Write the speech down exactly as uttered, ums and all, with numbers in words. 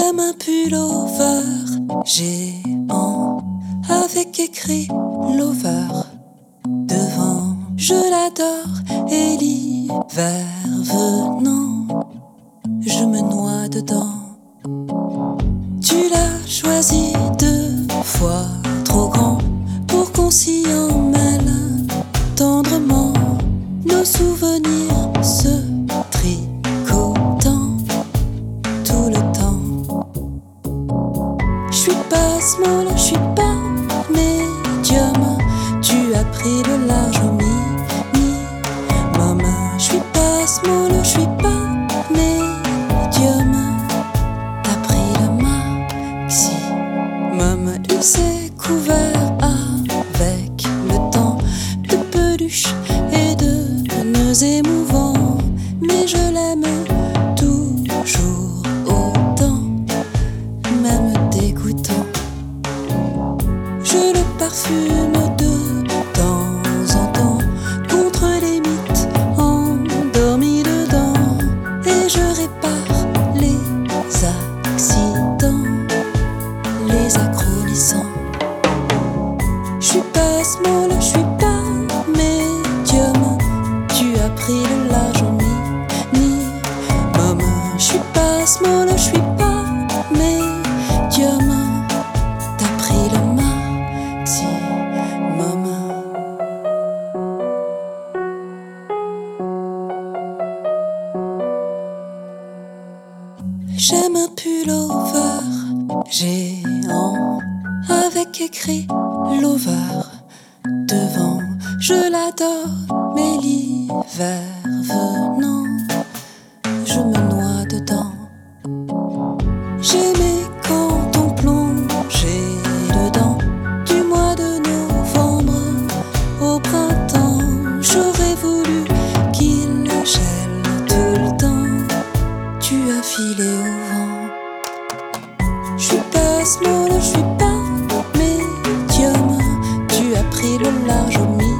J'aime un pullover géant avec écrit Lover devant. Je l'adore et l'hiver venant, je me noie dedans. Tu l'as choisi deux fois trop grand pour qu'on s'y emmêle tendrement. Nos souvenirs se tricotant tout le temps. Je suis pas small, je suis pas médium. Tu as pris le large au mini. Maman, je suis pas small, je suis pas médium. T'as pris le maxi. Maman, il s'est couvert avec le temps de peluches et de nœuds émouvants. Mais je l'aime toujours autant, même dégoûtant. Je le parfume de temps en temps contre les mythes endormis dedans. Et je répare les accidents, les acrolissants. Je suis pas small, je suis pas médium. Tu as pris le large au mini. Maman, je suis pas small, je suis pas médium. T'as pris le maximum. J'aime un pullover géant avec écrit Lover devant. Je l'adore, mais l'hiver venant, je me noie dedans. J'aimais quand on plongeait dedans du mois de novembre au printemps. J'aurais voulu qu'il gèle tout le temps. Tu as filé au vent. Je suis pas small, je suis pas médium. Tu as pris le large au milieu.